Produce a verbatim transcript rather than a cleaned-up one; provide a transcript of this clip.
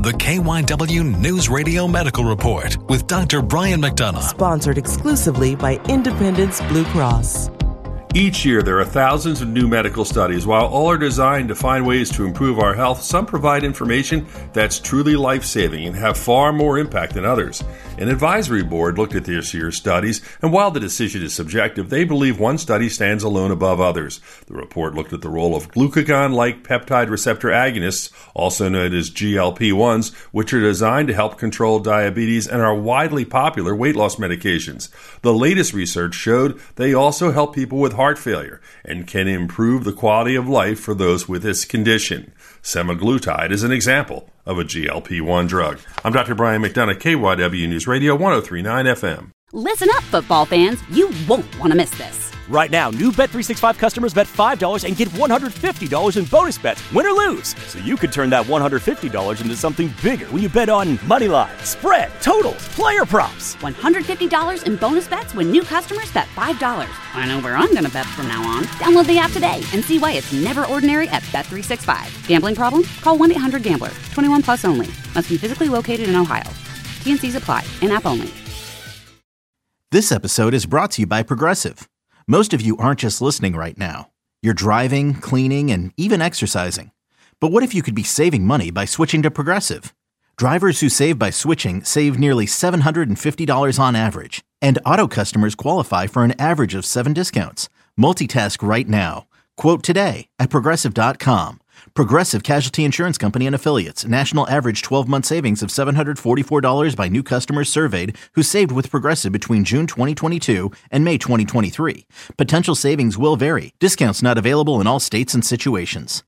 The K Y W News Radio Medical Report with Doctor Brian McDonough. Sponsored exclusively by Independence Blue Cross. Each year, there are thousands of new medical studies. While all are designed to find ways to improve our health, some provide information that's truly life-saving and have far more impact than others. An advisory board looked at this year's studies, and while the decision is subjective, they believe one study stands alone above others. The report looked at the role of glucagon-like peptide receptor agonists, also known as G L P ones, which are designed to help control diabetes and are widely popular weight loss medications. The latest research showed they also help people with heart failure and can improve the quality of life for those with this condition. Semaglutide is an example of a G L P one drug. I'm Doctor Brian McDonough, K Y W News Radio, one oh three point nine F M. Listen up, football fans. You won't want to miss this. Right now, new Bet three sixty-five customers bet five dollars and get one hundred fifty dollars in bonus bets, win or lose. So you could turn that one hundred fifty dollars into something bigger when you bet on money line, spread, totals, player props. one hundred fifty dollars in bonus bets when new customers bet five dollars. I know where I'm going to bet from now on. Download the app today and see why it's never ordinary at Bet three sixty-five. Gambling problem? Call one eight hundred gambler. twenty-one plus only. Must be physically located in Ohio. T and C's apply. In-app only. This episode is brought to you by Progressive. Most of you aren't just listening right now. You're driving, cleaning, and even exercising. But what if you could be saving money by switching to Progressive? Drivers who save by switching save nearly seven hundred fifty dollars on average. And auto customers qualify for an average of seven discounts. Multitask right now. Quote today at Progressive dot com. Progressive Casualty Insurance Company and Affiliates. National average twelve-month savings of seven hundred forty-four dollars by new customers surveyed who saved with Progressive between June twenty twenty-two and May twenty twenty-three. Potential savings will vary. Discounts not available in all states and situations.